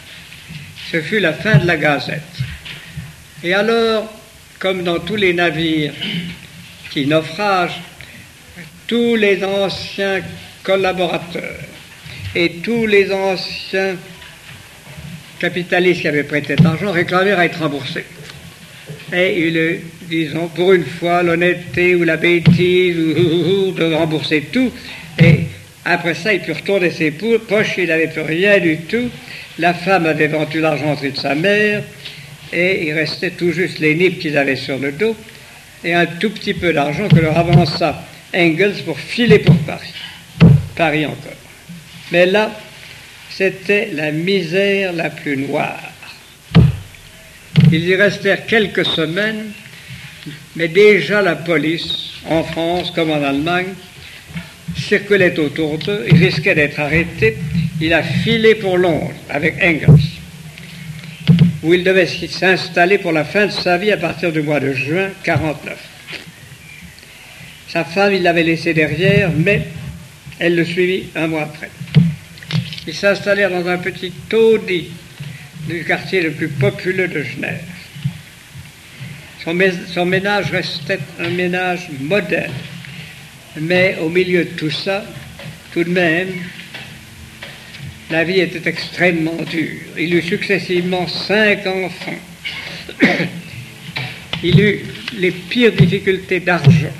A: Ce fut la fin de la Gazette. Et alors, comme dans tous les navires qui naufragent, tous les anciens collaborateurs et tous les anciens capitalistes qui avaient prêté de l'argent réclamèrent à être remboursés. Et ils, disons, pour une fois, l'honnêteté ou la bêtise de rembourser tout. Et après ça, il put retourner ses poches, il n'avait plus rien du tout. La femme avait vendu l'argenterie de sa mère et il restait tout juste les nippes qu'ils avaient sur le dos et un tout petit peu d'argent que leur avança Engels pour filer pour Paris. Paris encore. Mais là, c'était la misère la plus noire. Ils y restèrent quelques semaines, mais déjà la police, en France comme en Allemagne, circulait autour d'eux, il risquait d'être arrêté. Il a filé pour Londres avec Engels, où il devait s'installer pour la fin de sa vie à partir du mois de juin 1949. Sa femme, il l'avait laissée derrière, mais elle le suivit un mois après. Ils s'installèrent dans un petit taudis du quartier le plus populeux de Genève. Son ménage restait un ménage moderne, mais au milieu de tout ça, tout de même, la vie était extrêmement dure. Il eut successivement 5 enfants. Il eut les pires difficultés d'argent.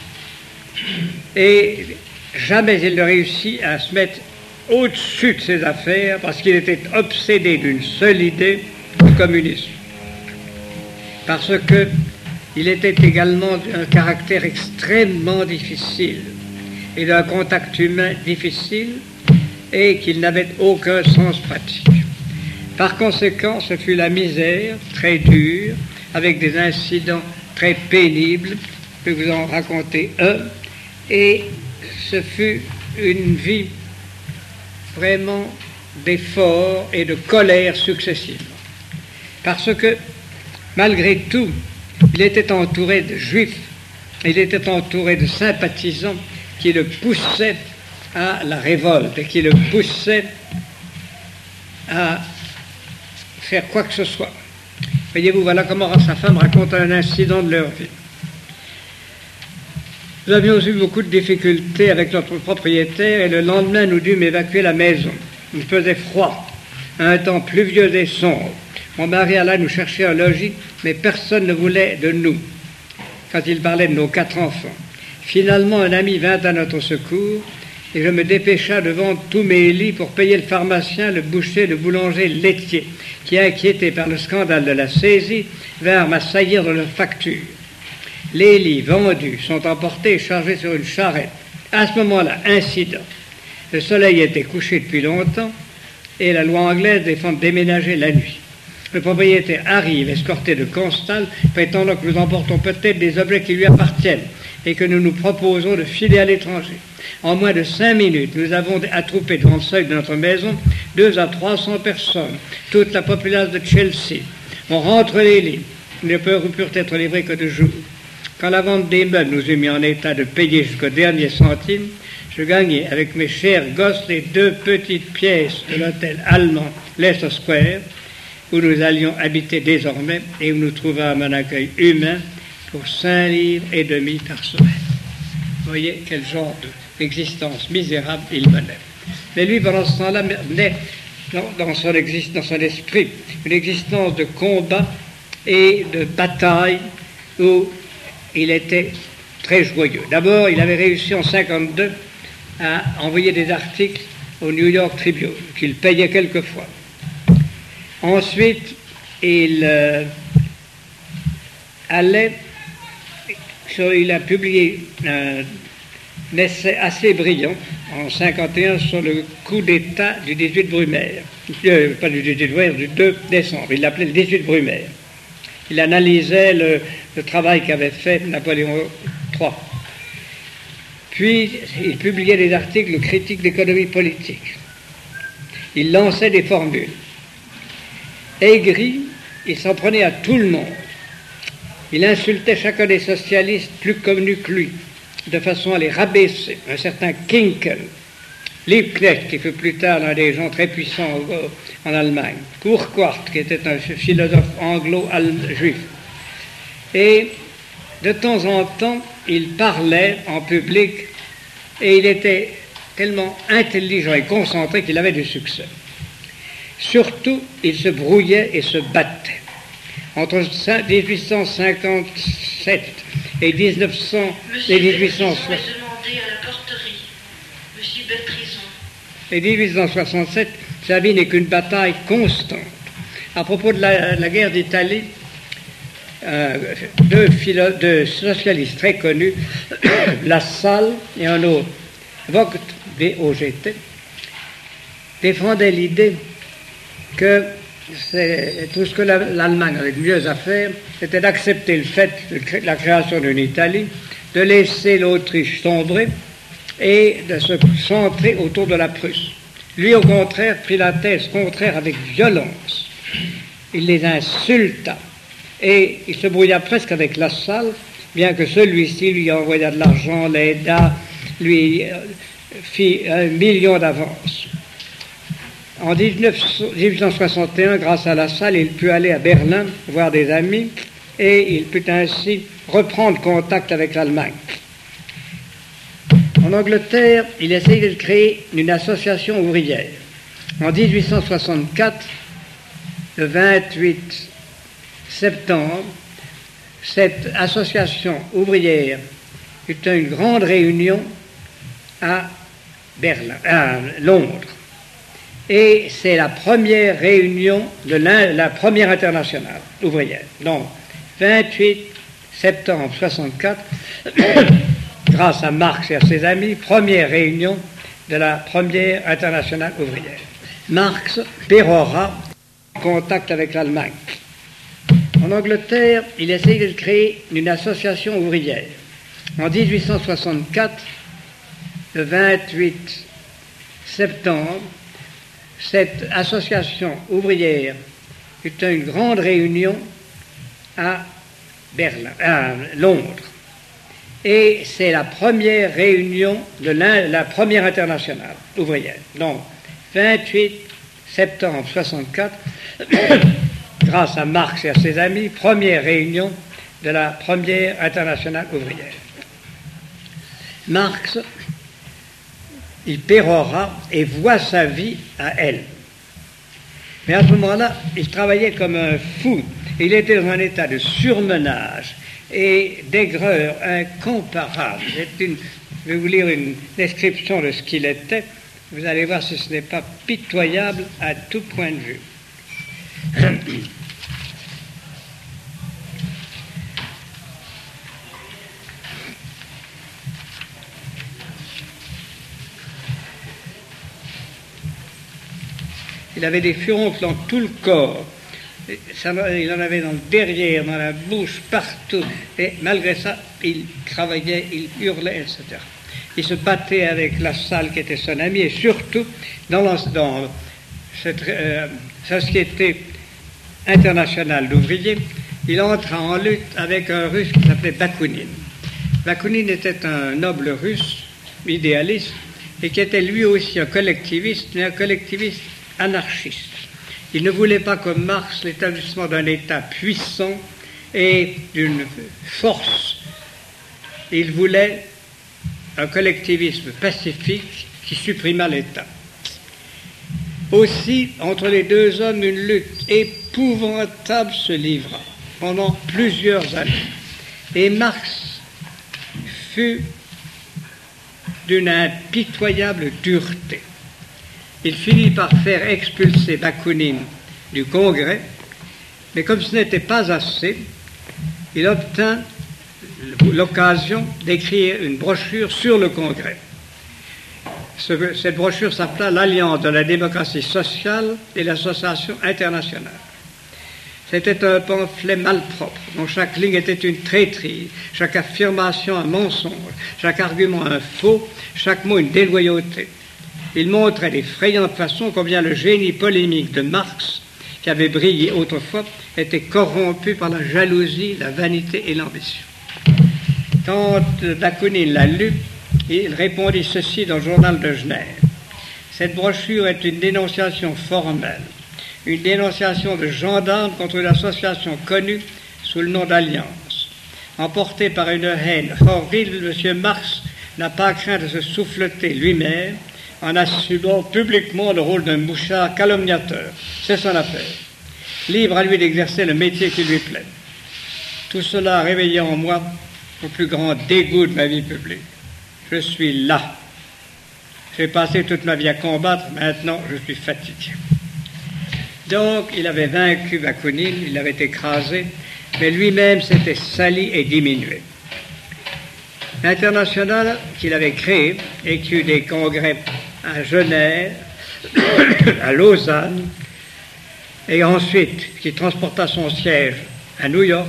A: Et jamais il ne réussit à se mettre au-dessus de ses affaires parce qu'il était obsédé d'une seule idée, le communisme. Parce qu'il était également d'un caractère extrêmement difficile et d'un contact humain difficile et qu'il n'avait aucun sens pratique. Par conséquent, ce fut la misère très dure, avec des incidents très pénibles, je vais vous en raconter un, et ce fut une vie vraiment d'efforts et de colère successivement. Parce que, malgré tout, il était entouré de juifs, il était entouré de sympathisants qui le poussaient à la révolte et qui le poussaient à faire quoi que ce soit. Voyez-vous, voilà comment sa femme raconte un incident de leur vie. Nous avions eu beaucoup de difficultés avec notre propriétaire et le lendemain, nous dûmes évacuer la maison. Il faisait froid, un temps pluvieux et sombre. Mon mari alla nous chercher un logis, mais personne ne voulait de nous, quand il parlait de nos 4 enfants. Finalement, un ami vint à notre secours et je me dépêcha de vendre tous mes lits pour payer le pharmacien, le boucher, le boulanger, le laitier, qui, inquiétés par le scandale de la saisie, vinrent m'assaillir de leurs factures. Les lits vendus sont emportés et chargés sur une charrette. À ce moment-là, incident. Le soleil était couché depuis longtemps et la loi anglaise défend de déménager la nuit. Le propriétaire arrive, escorté de constables, prétendant que nous emportons peut-être des objets qui lui appartiennent et que nous nous proposons de filer à l'étranger. En moins de 5 minutes, nous avons attroupé devant le seuil de notre maison 200 à 300 personnes, toute la populace de Chelsea. On rentre les lits. Ne purent être livrés que de jour. Quand la vente des meubles nous eut mis en état de payer jusqu'au dernier centime, je gagnai avec mes chers gosses les 2 petites pièces de l'hôtel allemand Leicester Square où nous allions habiter désormais et où nous trouvâmes un accueil humain pour 5 livres et demi par semaine. Vous voyez quel genre d'existence misérable il menait. Mais lui, pendant ce temps-là, menait dans son esprit une existence de combat et de bataille où il était très joyeux. D'abord, il avait réussi en 1952 à envoyer des articles au New York Tribune, qu'il payait quelquefois. Ensuite, il a publié un essai assez brillant en 1951 sur le coup d'État du 18 Brumaire. Pas du 18 Brumaire, du 2 décembre. Il l'appelait le 18 Brumaire. Il analysait le travail qu'avait fait Napoléon III. Puis, il publiait des articles critiques d'économie politique. Il lançait des formules. Aigri, il s'en prenait à tout le monde. Il insultait chacun des socialistes plus connus que lui, de façon à les rabaisser. Un certain Kinkel, Liebknecht, qui fut plus tard l'un des gens très puissants en Allemagne, Urquhart, qui était un philosophe anglo-juif. Et de temps en temps, il parlait en public et il était tellement intelligent et concentré qu'il avait du succès. Surtout, il se brouillait et se battait. Entre 1857 et 1860. Et 1867, sa vie n'est qu'une bataille constante. À propos de la guerre d'Italie, deux socialistes très connus, Lassalle et un autre, Vogt, V-O-G-T, défendaient l'idée que tout ce que l'Allemagne avait de mieux à faire, c'était d'accepter le fait de la création d'une Italie, de laisser l'Autriche sombrer et de se centrer autour de la Prusse. Lui, au contraire, prit la thèse contraire avec violence. Il les insulta et il se brouilla presque avec Lassalle, bien que celui-ci lui envoya de l'argent, l'aida, lui fit 1 million d'avance. En 1861, grâce à Lassalle, il put aller à Berlin voir des amis et il put ainsi reprendre contact avec l'Allemagne. En Angleterre, il essayait de créer une association ouvrière. En 1864, le 28 septembre, cette association ouvrière eut une grande réunion à Londres. Et c'est la première réunion de la première internationale ouvrière. Donc, 28 septembre 1964, grâce à Marx et à ses amis, première réunion de la première internationale ouvrière. Marx pérora en contact avec l'Allemagne. En Angleterre, il essaye de créer une association ouvrière. En 1864, le 28 septembre, cette association ouvrière eut une grande réunion à Londres. Et c'est la première réunion de la première internationale ouvrière. Donc, 28 septembre 1964, grâce à Marx et à ses amis, première réunion de la première internationale ouvrière. Marx, il pérora et voit sa vie à elle. Mais à ce moment-là, il travaillait comme un fou. Il était dans un état de surmenage et d'aigreur incomparable. Je vais vous lire une description de ce qu'il était. Vous allez voir si ce n'est pas pitoyable à tout point de vue. Il avait des furoncles dans tout le corps. Il en avait dans le derrière, dans la bouche, partout. Et malgré ça, il travaillait, il hurlait, etc. Il se battait avec Lassalle, qui était son ami, et surtout, dans cette société internationale d'ouvriers, il entra en lutte avec un Russe qui s'appelait Bakounine. Bakounine était un noble russe, idéaliste, et qui était lui aussi un collectiviste, mais un collectiviste anarchiste. Il ne voulait pas comme Marx l'établissement d'un État puissant et d'une force. Il voulait un collectivisme pacifique qui supprimât l'État. Aussi, entre les deux hommes, une lutte épouvantable se livra pendant plusieurs années. Et Marx fut d'une impitoyable dureté. Il finit par faire expulser Bakounine du Congrès, mais comme ce n'était pas assez, il obtint l'occasion d'écrire une brochure sur le Congrès. Cette brochure s'appela l'Alliance de la démocratie sociale et l'association internationale. C'était un pamphlet malpropre, dont chaque ligne était une traîtrise, chaque affirmation un mensonge, chaque argument un faux, chaque mot une déloyauté. Il montrait d'effrayantes façons combien le génie polémique de Marx, qui avait brillé autrefois, était corrompu par la jalousie, la vanité et l'ambition. Quand Bakounine l'a lu, il répondit ceci dans le journal de Genève. Cette brochure est une dénonciation formelle, une dénonciation de gendarmes contre une association connue sous le nom d'Alliance. Emporté par une haine horrible, M. Marx n'a pas craint de se souffleter lui-même en assumant publiquement le rôle d'un mouchard calomniateur. C'est son affaire. Libre à lui d'exercer le métier qui lui plaît. Tout cela a réveillé en moi le plus grand dégoût de ma vie publique. Je suis là. J'ai passé toute ma vie à combattre, maintenant je suis fatigué. Donc, il avait vaincu Bakounine, il l'avait écrasé, mais lui-même s'était sali et diminué. L'Internationale qu'il avait créé et qui eut des congrès à Genève, à Lausanne, et ensuite qui transporta son siège à New York,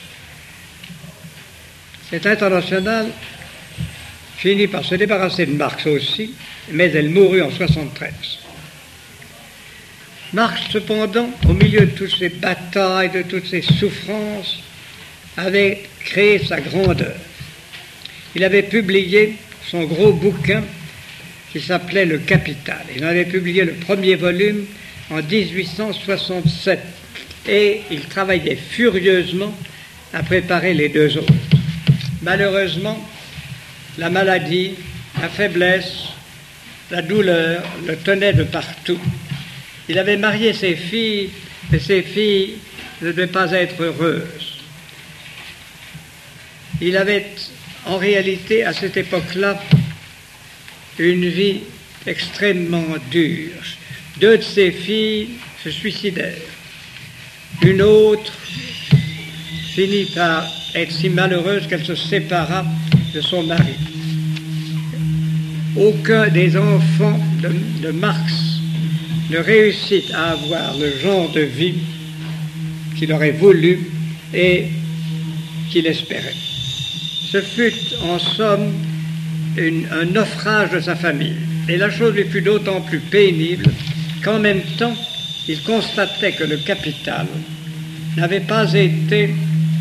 A: cette Internationale finit par se débarrasser de Marx aussi, mais elle mourut en 1973. Marx, cependant, au milieu de toutes ces batailles, de toutes ces souffrances, avait créé sa grandeur. Il avait publié son gros bouquin qui s'appelait Le Capital. Il en avait publié le premier volume en 1867 et il travaillait furieusement à préparer les deux autres. Malheureusement, la maladie, la faiblesse, la douleur le tenaient de partout. Il avait marié ses filles, mais ses filles ne devaient pas être heureuses. Il avait en réalité, à cette époque-là, une vie extrêmement dure. Deux de ses filles se suicidèrent. Une autre finit par être si malheureuse qu'elle se sépara de son mari. Aucun des enfants de Marx ne réussit à avoir le genre de vie qu'il aurait voulu et qu'il espérait. Ce fut en somme un naufrage de sa famille. Et la chose lui fut d'autant plus pénible qu'en même temps, il constatait que le capital n'avait pas été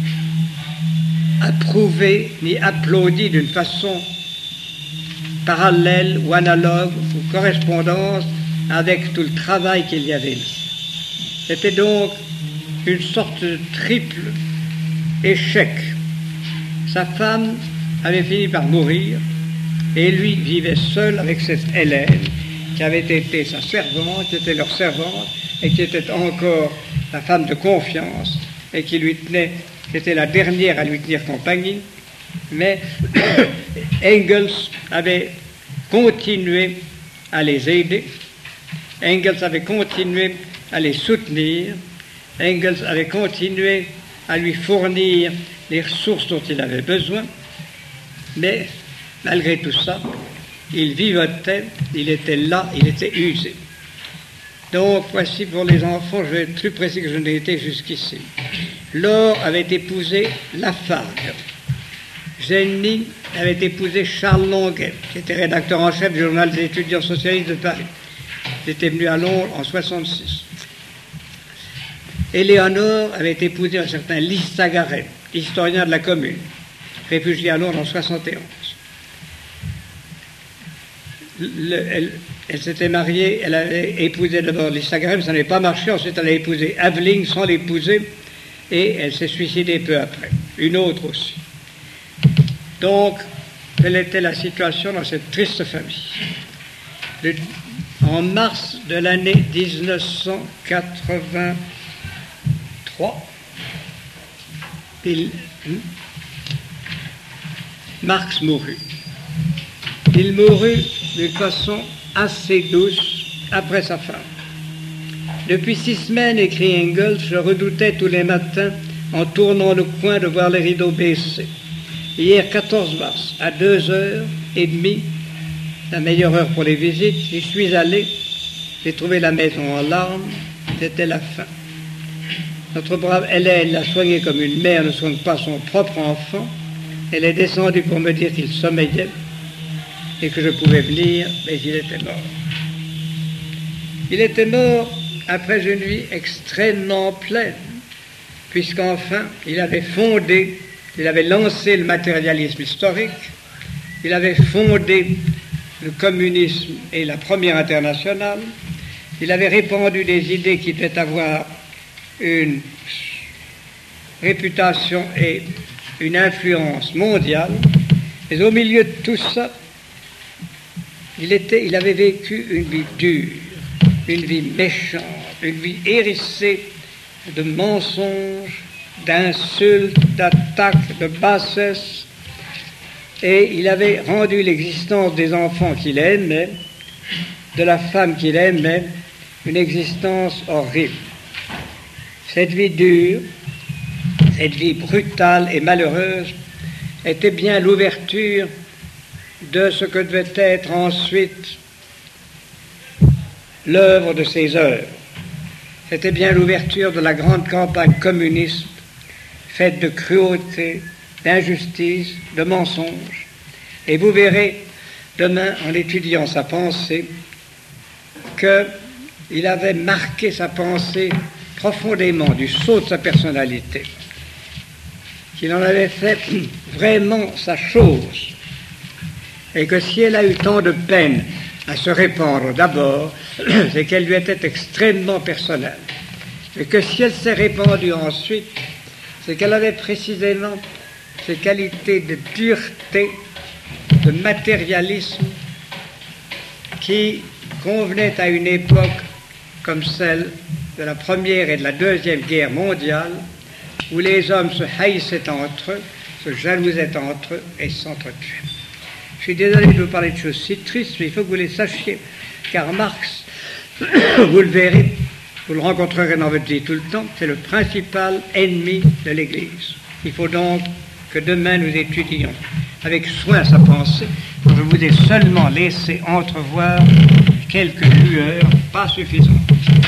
A: approuvé ni applaudi d'une façon parallèle ou analogue ou correspondance avec tout le travail qu'il y avait mis. C'était donc une sorte de triple échec. Sa femme avait fini par mourir et lui vivait seul avec cette Hélène qui avait été sa servante, qui était leur servante et qui était encore la femme de confiance et qui lui tenait, qui était la dernière à lui tenir compagnie. Mais Engels avait continué à les aider, Engels avait continué à les soutenir, Engels avait continué à lui fournir les ressources dont il avait besoin, mais malgré tout ça, il vivotait, il était là, il était usé. Donc voici pour les enfants, je vais être plus précis que je n'ai été jusqu'ici. Laure avait épousé Lafargue. Jenny avait épousé Charles Longuet, qui était rédacteur en chef du journal des étudiants socialistes de Paris. Il était venu à Londres en 1966. Éléonore avait épousé un certain Lys Sagaret, historien de la Commune, réfugié à Londres en 1971. Elle s'était mariée, elle avait épousé d'abord Lisa Graham, ça n'avait pas marché, ensuite elle a épousé Aveling sans l'épouser, et elle s'est suicidée peu après. Une autre aussi. Donc, telle était la situation dans cette triste famille. En mars de l'année 1983, Marx mourut. Il mourut d'une façon assez douce après sa femme. Depuis 6 semaines, écrit Engels, je redoutais tous les matins, en tournant le coin, de voir les rideaux baissés. Hier, 14 mars, à 2h30, la meilleure heure pour les visites, j'y suis allé, j'ai trouvé la maison en larmes, c'était la fin. Notre brave Hélène l'a soigné comme une mère ne soigne pas son propre enfant. Elle est descendue pour me dire qu'il sommeillait et que je pouvais venir, mais il était mort. Il était mort après une vie extrêmement pleine, puisqu'enfin, il avait lancé le matérialisme historique, il avait fondé le communisme et la Première Internationale, il avait répandu des idées qui devaient avoir une réputation et une influence mondiale, mais au milieu de tout ça, il avait vécu une vie dure, une vie méchante, une vie hérissée de mensonges, d'insultes, d'attaques, de bassesses, et il avait rendu l'existence des enfants qu'il aimait, de la femme qu'il aimait, une existence horrible. Cette vie dure, cette vie brutale et malheureuse était bien l'ouverture de ce que devait être ensuite l'œuvre de ses œuvres. C'était bien l'ouverture de la grande campagne communiste, faite de cruauté, d'injustice, de mensonges. Et vous verrez demain, en étudiant sa pensée, qu'il avait marqué sa pensée profondément du sceau de sa personnalité, qu'il en avait fait vraiment sa chose, et que si elle a eu tant de peine à se répandre d'abord, c'est qu'elle lui était extrêmement personnelle, et que si elle s'est répandue ensuite, c'est qu'elle avait précisément ces qualités de dureté, de matérialisme qui convenaient à une époque comme celle de la Première et de la Deuxième Guerre mondiale, où les hommes se haïssaient entre eux, se jalousaient entre eux et s'entretuaient. Je suis désolé de vous parler de choses si tristes, mais il faut que vous les sachiez, car Marx, vous le verrez, vous le rencontrerez dans votre vie tout le temps, c'est le principal ennemi de l'Église. Il faut donc que demain nous étudions avec soin sa pensée. Je vous ai seulement laissé entrevoir quelques lueurs, pas suffisantes.